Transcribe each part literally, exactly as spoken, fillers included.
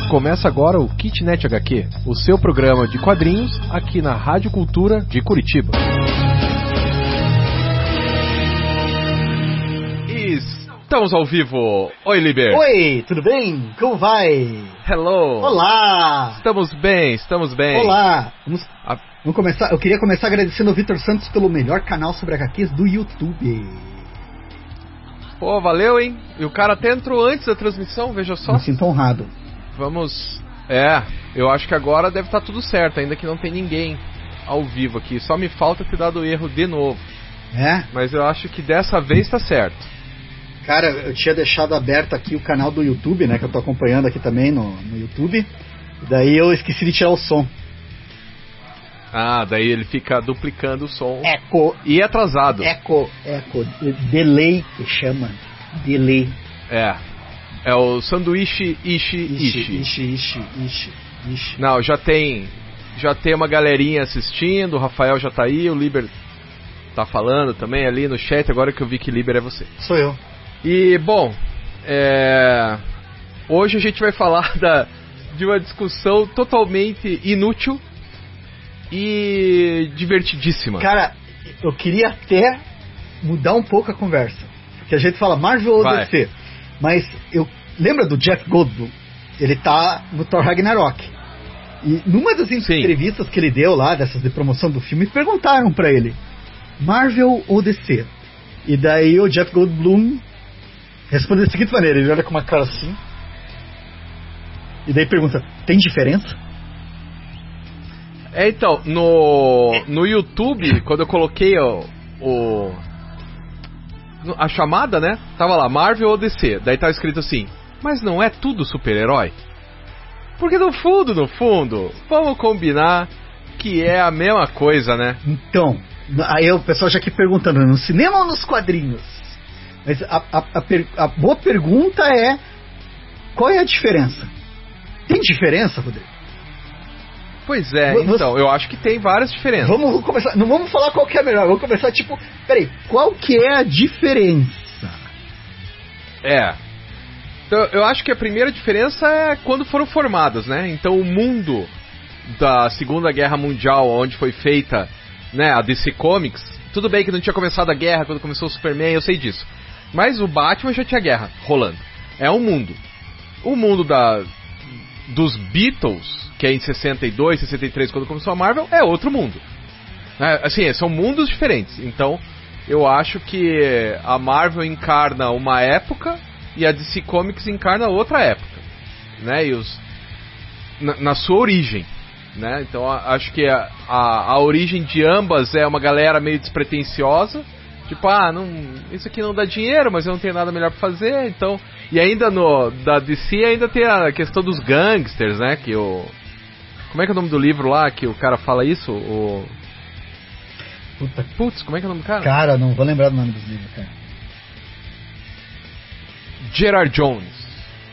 Começa agora o Kitnet H Q, o seu programa de quadrinhos aqui na Rádio Cultura de Curitiba. Estamos ao vivo. Oi, Liber. Oi, tudo bem? Como vai? Hello. Olá. Estamos bem, estamos bem. Olá. Vamos, A... vamos começar. Eu queria começar agradecendo ao Vitor Santos pelo melhor canal sobre H Qs do YouTube. Pô, valeu, hein? E o cara até entrou antes da transmissão, veja só. Me sinto honrado. Vamos... É, eu acho que agora deve estar tudo certo, ainda que não tem ninguém ao vivo aqui. Só me falta ter dado erro de novo. É? Mas eu acho que dessa vez tá certo. Cara, eu tinha deixado aberto aqui o canal do YouTube, né? Que eu tô acompanhando aqui também no, no YouTube. Daí eu esqueci de tirar o som. Ah, daí ele fica duplicando o som. Eco. E atrasado. Eco, eco. Delay que chama. Delay. É. É o sanduíche ishi ishi. Ishi, ishi, ishi, ishi, ishi. Não, já tem. Já tem uma galerinha assistindo, o Rafael já tá aí, o Liber tá falando também ali no chat, agora que eu vi que Liber é você. Sou eu. E, bom, é... hoje a gente vai falar da... de uma discussão totalmente inútil e divertidíssima. Cara, eu queria até mudar um pouco a conversa, porque a gente fala Marvel ou vai. D C, mas eu lembra do Jeff Goldblum? Ele tá no Thor Ragnarok. E numa das entrevistas Sim. que ele deu lá, dessas de promoção do filme, perguntaram pra ele, Marvel ou D C? E daí o Jeff Goldblum responde da seguinte maneira, ele olha com uma cara assim, e daí pergunta, tem diferença? É, então, no, no YouTube, quando eu coloquei o, o a chamada, né, tava lá, Marvel ou D C, daí tava escrito assim, mas não é tudo super-herói? Porque no fundo, no fundo, vamos combinar que é a mesma coisa, né? Então, aí o pessoal já aqui perguntando, no cinema ou nos quadrinhos? Mas a, a, a, per, a boa pergunta é, qual é a diferença? Tem diferença, Rodrigo? Pois é, v- então, eu acho que tem várias diferenças. Vamos começar, não vamos falar qual que é a melhor, vamos começar tipo, peraí, qual que é a diferença? É, então, eu acho que a primeira diferença é quando foram formadas, né? Então o mundo da Segunda Guerra Mundial, onde foi feita, né, a D C Comics, tudo bem que não tinha começado a guerra quando começou o Superman, eu sei disso. Mas o Batman já tinha guerra rolando. É um mundo. O mundo da, dos Beatles, que é em sessenta e dois, sessenta e três, quando começou a Marvel, é outro mundo. É, assim, são mundos diferentes. Então, eu acho que a Marvel encarna uma época e a D C Comics encarna outra época. Né? E os, na, na sua origem. Né? Então, acho que a, a, a origem de ambas é uma galera meio despretensiosa. Tipo, ah, não, isso aqui não dá dinheiro, mas eu não tenho nada melhor pra fazer, então... E ainda no da D C ainda tem a questão dos gangsters, né, que o... Como é que é o nome do livro lá, que o cara fala isso? O... Puta. Putz, como é que é o nome do cara? Cara, não vou lembrar do nome dos livros, cara. Gerard Jones.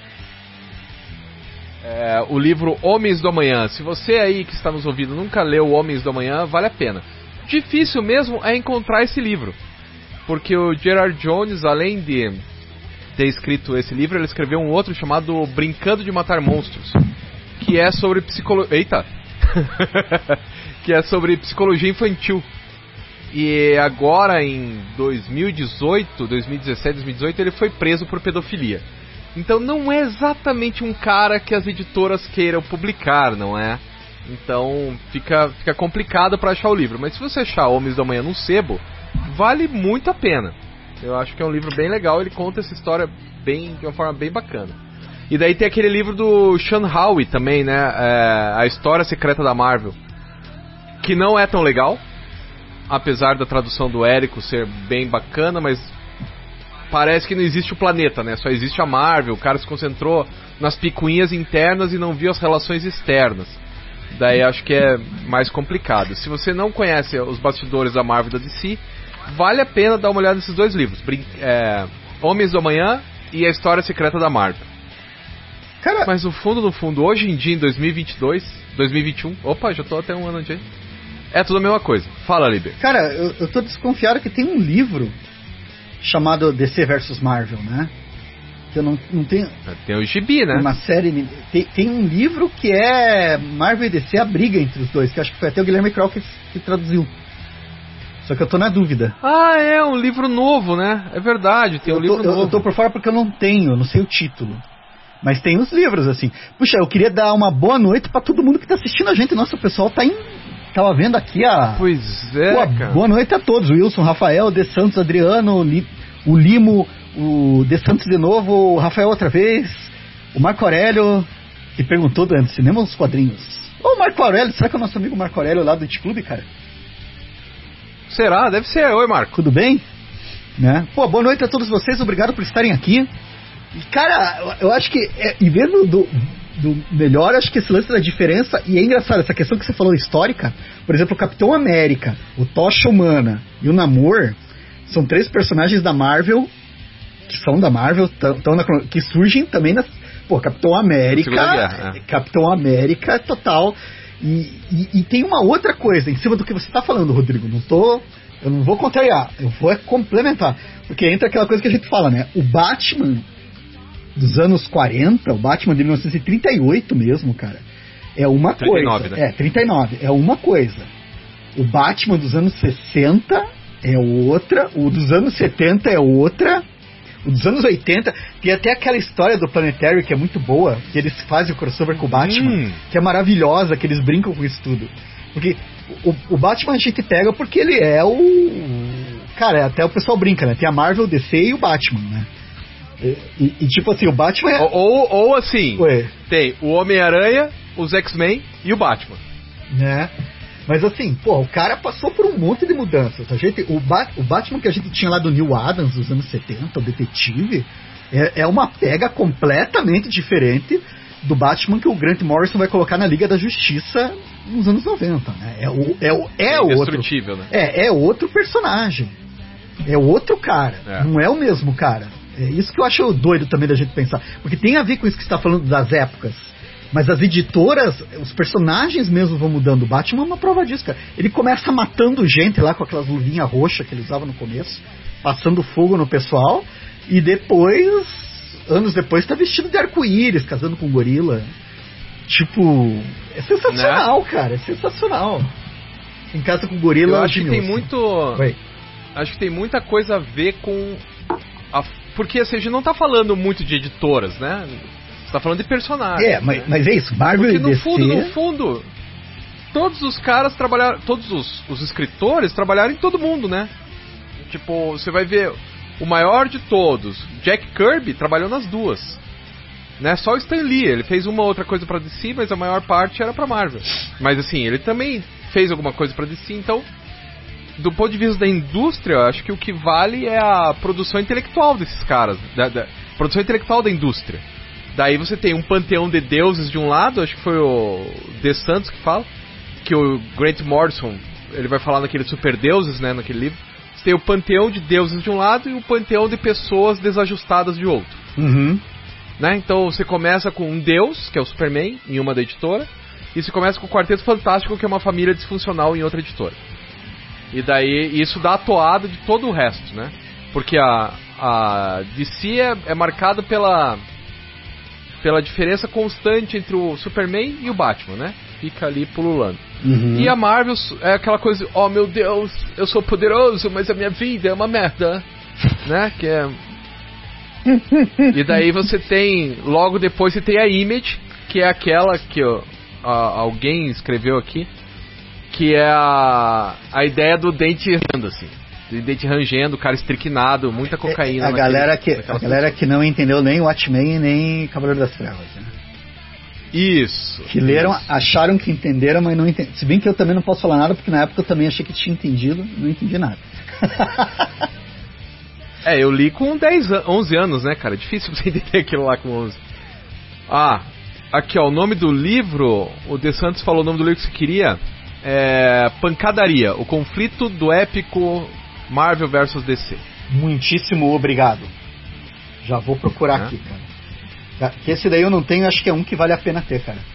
É, o livro Homens do Amanhã. Se você aí que está nos ouvindo nunca leu Homens do Amanhã, vale a pena. Difícil mesmo é encontrar esse livro. Porque o Gerard Jones, além de ter escrito esse livro, ele escreveu um outro chamado Brincando de Matar Monstros, que é sobre psicologia... Eita! que é sobre psicologia infantil. E agora, em dois mil e dezoito, dois mil e dezessete, dois mil e dezoito, ele foi preso por pedofilia. Então não é exatamente um cara que as editoras queiram publicar, não é? Então fica, fica complicado para achar o livro. Mas se você achar Homens da Manhã num sebo, vale muito a pena. Eu acho que é um livro bem legal. Ele conta essa história bem, de uma forma bem bacana. E daí tem aquele livro do Sean Howe também, né? É, A História Secreta da Marvel, que não é tão legal, apesar da tradução do Érico ser bem bacana, mas parece que não existe o planeta, né? Só existe a Marvel. O cara se concentrou nas picuinhas internas e não viu as relações externas. Daí acho que é mais complicado. Se você não conhece os bastidores da Marvel e da D C, vale a pena dar uma olhada nesses dois livros. Brin- é, Homens do Amanhã e A História Secreta da Marvel. Cara, mas no fundo, no fundo, hoje em dia, em dois mil e vinte e dois, dois mil e vinte e um, opa, já tô até um ano adiante, é tudo a mesma coisa. Fala, Liber. Cara, eu, eu tô desconfiado que tem um livro chamado D C versus Marvel, né? que eu não, não tenho... Tem o gibi, né? Uma série... Tem, tem um livro que é Marvel e D C, a briga entre os dois, que acho que foi até o Guilherme Crow que, que traduziu. Só que eu tô na dúvida. Ah, é, um livro novo, né? É verdade, tem eu um livro tô, novo. Eu, eu tô por fora porque eu não tenho, eu não sei o título. Mas tem os livros, assim. Puxa, eu queria dar uma boa noite pra todo mundo que tá assistindo a gente. Nossa, o pessoal tá em... Tava vendo aqui a... Pois é, Pô, cara. Boa noite a todos. Wilson, Rafael, De Santos, Adriano, Li... o Limo, o De Santos de novo, o Rafael outra vez, o Marco Aurélio, que perguntou durante o cinema ou os quadrinhos. Ô, Marco Aurélio, será que é o nosso amigo Marco Aurélio lá do It Clube, cara? Será? Deve ser. Oi, Marco. Tudo bem? Né? Pô, boa noite a todos vocês, obrigado por estarem aqui. E, cara, eu acho que, é, em vez do, do, do melhor, acho que esse lance da diferença, e é engraçado, essa questão que você falou histórica, por exemplo, o Capitão América, o Tocha Humana e o Namor, são três personagens da Marvel, que são da Marvel, tão, tão na, que surgem também nas... Pô, Capitão América, Guerra, é. Capitão América total... E, e, e tem uma outra coisa em cima do que você está falando, Rodrigo. Não tô, eu não vou contrariar, eu vou complementar. Porque entra aquela coisa que a gente fala, né? O Batman dos anos quarenta, o Batman de mil novecentos e trinta e oito mesmo, cara, é uma trinta e nove, coisa. Né? É, trinta e nove, é uma coisa. O Batman dos anos sessenta é outra, o dos anos setenta é outra. O dos anos oitenta, tem até aquela história do Planetary que é muito boa, que eles fazem o crossover com o Batman, hum. que é maravilhosa, que eles brincam com isso tudo. Porque o, o Batman a gente pega porque ele é o... Cara, até o pessoal brinca, né? Tem a Marvel, o D C e o Batman, né? E, e, e tipo assim, o Batman é... Ou, ou, ou assim, Ué. tem o Homem-Aranha, os X-Men e o Batman. Né? Mas assim, pô, o cara passou por um monte de mudanças. A gente, o, ba- o Batman que a gente tinha lá do Neil Adams dos anos setenta, o detetive, é, é uma pega completamente diferente do Batman que o Grant Morrison vai colocar na Liga da Justiça nos anos noventa, né? É, o, é, o, é, é outro. Né? É, é outro personagem. É outro cara. É. Não é o mesmo cara. É isso que eu acho doido também da gente pensar. Porque tem a ver com isso que você está falando das épocas. Mas as editoras, os personagens mesmo vão mudando. O Batman é uma prova disso, cara. Ele começa matando gente lá com aquelas luvinhas roxas que ele usava no começo, passando fogo no pessoal, e depois, anos depois, tá vestido de arco-íris, casando com um gorila. Tipo, é sensacional, né? Cara, é sensacional. Em casa com gorila, eu acho que tem muito. Oi. Acho que tem muita coisa a ver com. A, porque assim, a gente não tá falando muito de editoras, né? Tá falando de personagens. É, mas, né? mas é isso, Marvel Porque e no D C... fundo, no fundo, todos os caras trabalharam, todos os, os escritores trabalharam em todo mundo, né? Tipo, você vai ver o maior de todos, Jack Kirby, trabalhou nas duas. Né? Só o Stan Lee, ele fez uma outra coisa pra D C, mas a maior parte era pra Marvel. Mas assim, ele também fez alguma coisa pra D C, então, do ponto de vista da indústria, eu acho que o que vale é a produção intelectual desses caras, da, da produção intelectual da indústria. Daí você tem um panteão de deuses de um lado, acho que foi o De Santos que fala, que o Grant Morrison, ele vai falar naquele super deuses, né, naquele livro. Você tem o panteão de deuses de um lado e o panteão de pessoas desajustadas de outro. Uhum. Né? Então você começa com um deus, que é o Superman, em uma da editora, e você começa com o Quarteto Fantástico, que é uma família disfuncional em outra editora. E daí isso dá a toada de todo o resto, né? Porque a, a D C é, é marcada pela... pela diferença constante entre o Superman e o Batman, né? Fica ali pululando. Uhum. E a Marvel é aquela coisa, oh meu Deus, eu sou poderoso, mas a minha vida é uma merda, né? Que é... E daí você tem, logo depois você tem a Image, que é aquela que ó, a, alguém escreveu aqui, que é a, a ideia do dente rangendo, assim. Do dente rangendo, o cara estricnado, muita cocaína. A naquele, galera, que, a galera que não entendeu nem o Watchmen nem Cavaleiro das Trevas, né? Isso. Que leram, isso. acharam que entenderam, mas não entenderam. Se bem que eu também não posso falar nada, porque na época eu também achei que tinha entendido, não entendi nada. É, eu li com dez, onze anos, né, cara? É difícil você entender aquilo lá com onze. Ah, aqui ó, o nome do livro, o De Santos falou o nome do livro que você queria, é Pancadaria, o conflito do épico Marvel versus D C. Muitíssimo obrigado. Já vou procurar é. aqui, cara. Que esse daí eu não tenho, acho que é um que vale a pena ter, cara.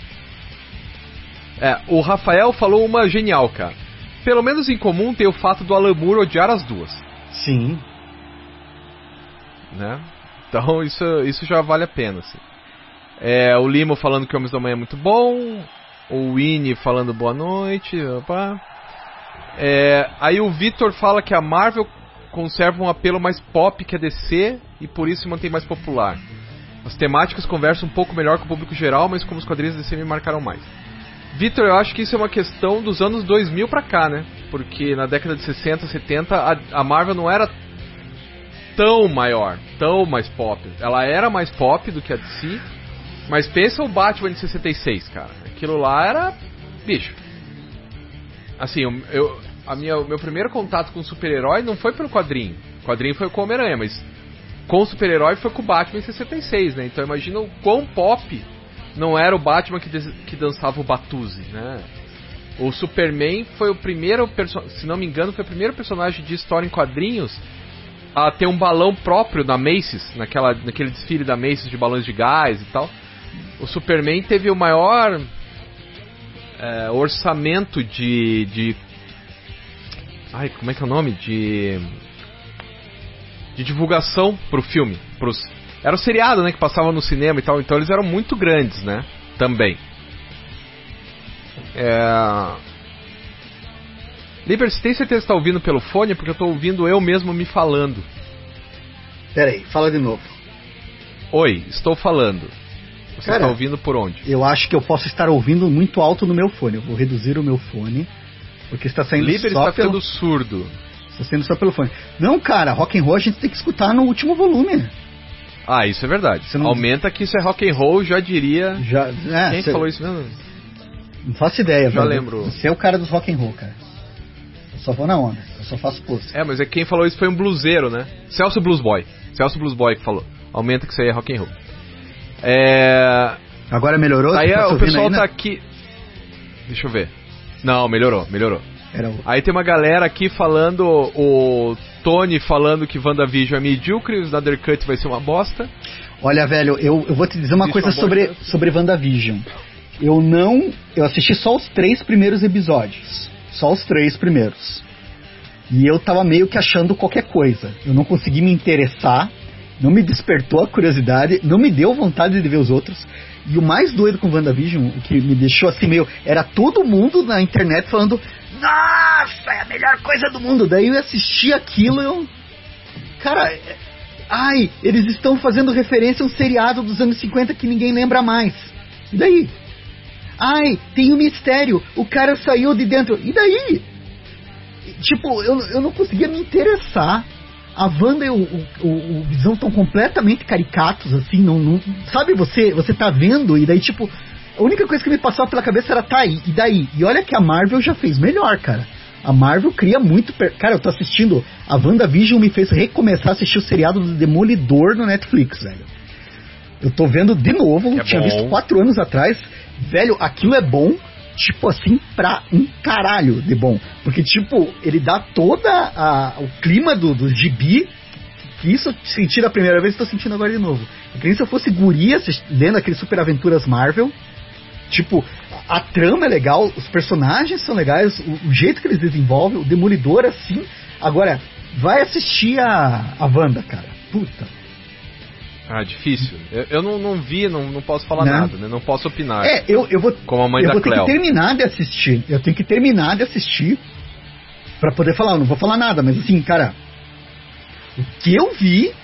É, o Rafael falou uma genial, cara. Pelo menos em comum tem o fato do Alan Moore odiar as duas. Sim. Né? Então isso, isso já vale a pena, assim. É, o Limo falando que Homens da Manhã é muito bom. O Winnie falando boa noite. Opa. É, aí o Vitor fala que a Marvel conserva um apelo mais pop que a D C e por isso se mantém mais popular. As temáticas conversam um pouco melhor com o público geral, mas como os quadrinhos da D C me marcaram mais. Vitor, eu acho que isso é uma questão dos anos dois mil pra cá, né? Porque na década de sessenta, setenta, a, a Marvel não era tão maior, tão mais pop. Ela era mais pop do que a D C, mas pensa o Batman de sessenta e seis, cara. Aquilo lá era... bicho. Assim, eu, eu, a minha, o meu primeiro contato com super-herói não foi pelo quadrinho. O quadrinho foi com o Homem-Aranha, mas com o super-herói foi com o Batman em sessenta e seis, né? Então imagina o quão pop não era o Batman que, des, que dançava o Batuzi, né? O Superman foi o primeiro, se não me engano, foi o primeiro personagem de história em quadrinhos a ter um balão próprio na Macy's, naquela, naquele desfile da Macy's de balões de gás e tal. O Superman teve o maior é, orçamento de, de... Ai, como é que é o nome? De... de divulgação pro filme. Pros, era o seriado, né, que passava no cinema e tal. Então eles eram muito grandes, né? Também. É... Liber, você tem certeza que tá ouvindo pelo fone? Porque eu tô ouvindo eu mesmo me falando. Pera aí, fala de novo. Oi, estou falando. Você Cara, está ouvindo por onde? Eu acho que eu posso estar ouvindo muito alto no meu fone. Eu vou reduzir o meu fone, porque está saindo Liber só está pelo... ficando surdo. Está saindo só pelo fone. Não, cara, rock and roll a gente tem que escutar no último volume. Ah, isso é verdade. Não... Aumenta que isso é rock and roll, já diria... Já, é, Quem cê... falou isso mesmo? Não faço ideia, já velho. lembro. Você é o cara dos rock and roll, cara. Eu só vou na onda, eu só faço pose. É, mas é que quem falou isso foi um bluseiro, né? Celso Blues Boy. Celso Blues Boy que falou. Aumenta que isso aí é rock and roll. É... Agora melhorou? Aí tá o pessoal ainda? tá aqui... Deixa eu ver. Não, melhorou, melhorou. Era o... Aí tem uma galera aqui falando... O Tony falando que WandaVision é medíocre, o Snyder Cut vai ser uma bosta. Olha, velho, eu, eu vou te dizer uma Existe coisa uma sobre, bosta. sobre WandaVision. Eu não... Eu assisti só os três primeiros episódios. Só os três primeiros. E eu tava meio que achando qualquer coisa. Eu não consegui me interessar. Não me despertou a curiosidade. Não me deu vontade de ver os outros. E o mais doido com WandaVision, o que me deixou assim meio... Era todo mundo na internet falando... Nossa, é a melhor coisa do mundo. Daí eu assisti aquilo e eu... Cara... Ai, eles estão fazendo referência a um seriado dos anos cinquenta que ninguém lembra mais. E daí? Ai, tem um mistério. O cara saiu de dentro. E daí? Tipo, eu, eu não conseguia me interessar. A Wanda e o, o, o Visão estão completamente caricatos, assim, não, não, sabe, você, você tá vendo, e daí, tipo, a única coisa que me passava pela cabeça era, tá aí, e daí? E olha que a Marvel já fez melhor, cara. A Marvel cria muito... Per... Cara, eu tô assistindo... A WandaVision me fez recomeçar a assistir o seriado do Demolidor no Netflix, velho. Eu tô vendo de novo, é tinha bom. visto quatro anos atrás. Velho, aquilo é bom... Tipo assim, pra um caralho de bom. Porque, tipo, ele dá toda a, o clima do, do gibi. Que isso eu senti da primeira vez e tô sentindo agora de novo. É que nem se eu fosse guria lendo aqueles Super Aventuras Marvel. Tipo, a, a trama é legal, os personagens são legais, o, o jeito que eles desenvolvem, o Demolidor assim. Agora, vai assistir a, a Wanda, cara. Puta. Ah, difícil. Eu, eu não, não vi, não, não posso falar não. nada, né? Não posso opinar. É, eu, eu vou, como a mãe eu da vou ter Cleo. que terminar de assistir. Eu tenho que terminar de assistir pra poder falar. Eu não vou falar nada, mas assim, cara, o que eu vi,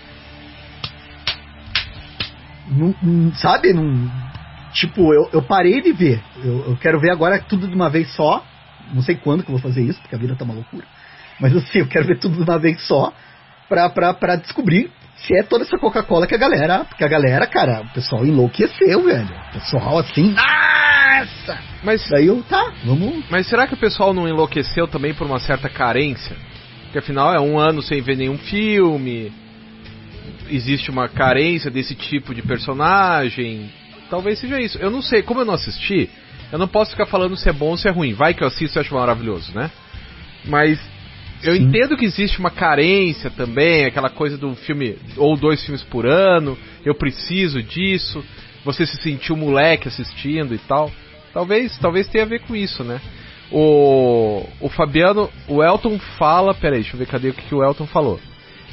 não, não, sabe? Não, tipo, eu, eu parei de ver. Eu, eu quero ver agora tudo de uma vez só. Não sei quando que eu vou fazer isso, porque a vida tá uma loucura. Mas assim, eu quero ver tudo de uma vez só pra, pra, pra descobrir se é toda essa Coca-Cola que a galera... Porque a galera, cara, o pessoal enlouqueceu, velho. O pessoal assim... Nossa! Mas, daí eu... Tá, vamos... Mas será que o pessoal não enlouqueceu também por uma certa carência? Porque afinal é um ano sem ver nenhum filme. Existe uma carência desse tipo de personagem. Talvez seja isso. Eu não sei, como eu não assisti, eu não posso ficar falando se é bom ou se é ruim. Vai que eu assisto e acho maravilhoso, né? Mas... Eu Sim. entendo que existe uma carência também, aquela coisa do filme, ou dois filmes por ano, eu preciso disso, você se sentiu moleque assistindo e tal. Talvez, talvez tenha a ver com isso, né? O, o Fabiano, o Elton fala, peraí, deixa eu ver cadê o que, que o Elton falou.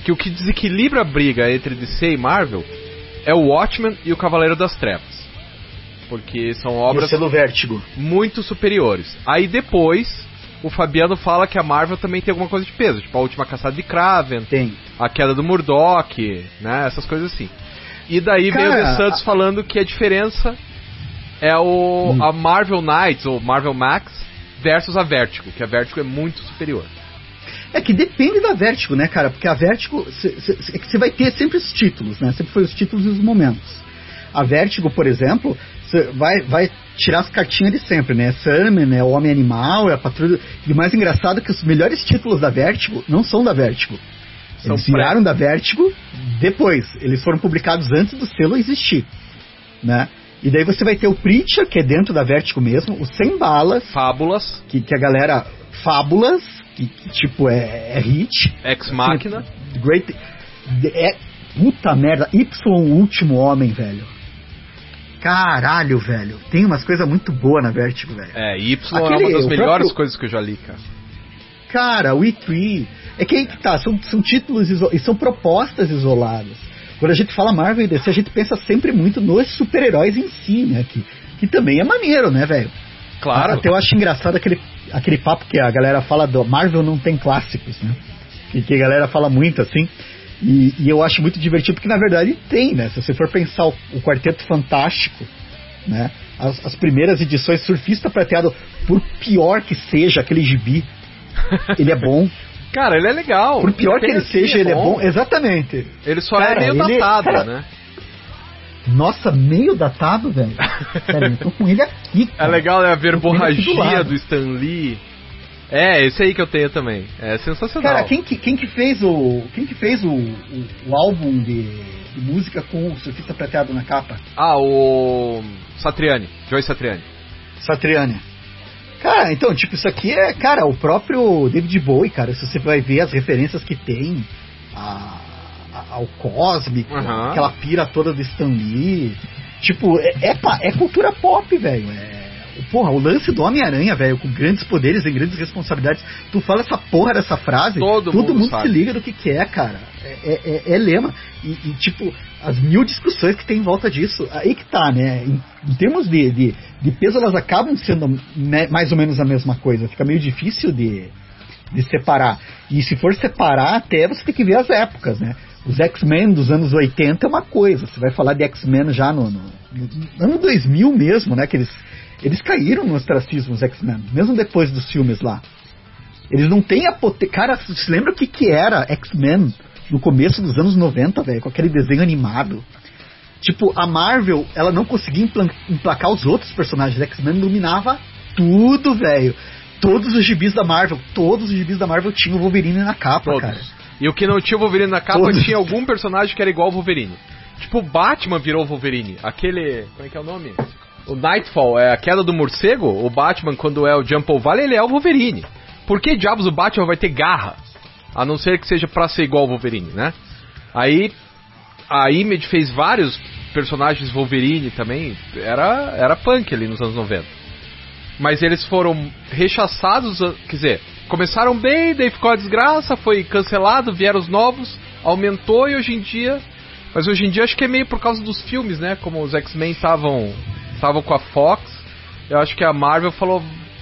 que o que desequilibra a briga entre D C e Marvel é o Watchmen e o Cavaleiro das Trevas. Porque são obras do Vértigo muito superiores. Aí depois, o Fabiano fala que a Marvel também tem alguma coisa de peso, tipo a Última Caçada de Kraven, tem. a Queda do Murdoch, né, essas coisas assim. E daí Cara, veio o The Santos falando que a diferença é o hum. a Marvel Knights, ou Marvel Max, versus a Vertigo, que a Vertigo é muito superior. É que depende da Vertigo, né, cara? Porque a Vertigo, você vai ter sempre os títulos, né? Sempre foi os títulos e os momentos. A Vertigo, por exemplo, você vai, vai tirar as cartinhas de sempre, né? Sandman, é o Homem-Animal, é a Patrulha... E o mais engraçado é que os melhores títulos da Vertigo não são da Vertigo. Eles são viraram pré- da Vertigo depois. Eles foram publicados antes do selo existir, né? E daí você vai ter o Preacher, que é dentro da Vertigo mesmo, o Sem Balas... Fábulas. Que, que a galera... Fábulas, que, que tipo é, é hit. Ex Machina. Assim, great... É, puta merda. Y, o Último Homem, velho. Caralho, velho. Tem umas coisas muito boas na Vertigo, velho. É, Y Aquele, é uma das melhores próprio... coisas que eu já li, cara. Cara, o E três... É que aí que tá, são, são títulos iso... e são propostas isoladas. Quando a gente fala Marvel e D C, a gente pensa sempre muito nos super-heróis em si, né? Que, que também é maneiro, né, velho? Claro. Até eu acho engraçado aquele, aquele papo que a galera fala do Marvel não tem clássicos, né? Que, que a galera fala muito assim. E, e eu acho muito divertido porque na verdade tem, né? Se você for pensar o, o Quarteto Fantástico, né? As, as primeiras edições, Surfista Prateado, por pior que seja aquele gibi, ele é bom. Cara, ele é legal. Por pior que ele seja, é ele é bom. Exatamente. Ele só cara, é meio ele, datado, cara, né? Nossa, meio datado, velho. Cara, eu tô com ele aqui. Cara. É legal, né? A verborragia do, do Stan Lee. É, esse aí que eu tenho também. É sensacional. Cara, quem que, quem que fez o. Quem que fez o, o, o álbum de, de música com o Surfista Prateado na capa? Ah, o. Satriani. Joey Satriani. Satriani. Cara, então, tipo, isso aqui é, cara, o próprio David Bowie, cara. Se você vai ver as referências que tem a, a, ao Cósmico, uhum. aquela pira toda do Stan Lee. Tipo, é, é, é cultura pop, velho. É. Porra, o lance do Homem-Aranha, velho, com grandes poderes e grandes responsabilidades. Tu fala essa porra dessa frase, todo, todo mundo, mundo se liga do que que é, cara. É, é, é lema. E, e, tipo, as mil discussões que tem em volta disso. Aí que tá, né? Em, em termos de, de, de peso, elas acabam sendo me, mais ou menos a mesma coisa. Fica meio difícil de, de separar. E se for separar, até você tem que ver as épocas, né? Os X-Men dos anos oitenta é uma coisa. Você vai falar de X-Men já no, no, no ano dois mil mesmo, né? Que eles... Eles caíram no ostracismo, os X-Men, mesmo depois dos filmes lá. Eles não têm a potência... Cara, você se lembra o que, que era X-Men no começo dos anos noventa, velho? Com aquele desenho animado. Tipo, a Marvel, ela não conseguia emplacar os outros personagens. X-Men dominava tudo, velho. Todos os gibis da Marvel, todos os gibis da Marvel tinham o Wolverine na capa, todos. Cara. E o que não tinha o Wolverine na capa, todos. Tinha algum personagem que era igual ao Wolverine. Tipo, o Batman virou o Wolverine. Aquele... Como é que é o nome? O Nightfall é a queda do morcego. O Batman, quando é o Jump Valley, ele é o Wolverine. Por que diabos o Batman vai ter garra? A não ser que seja pra ser igual ao Wolverine, né? Aí a Image fez vários personagens Wolverine também. Era, era punk ali nos anos noventa. Mas eles foram rechaçados, quer dizer, começaram bem, daí ficou a desgraça, foi cancelado, vieram os novos, aumentou e hoje em dia... Mas hoje em dia acho que é meio por causa dos filmes, né? Como os X-Men estavam... Estavam com a Fox, eu acho que a Marvel falou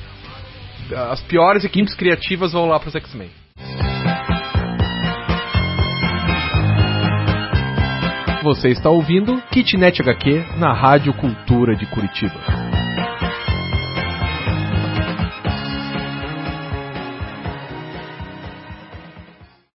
as piores equipes criativas vão lá pros X-Men. Você está ouvindo Kitnet H Q na Rádio Cultura de Curitiba.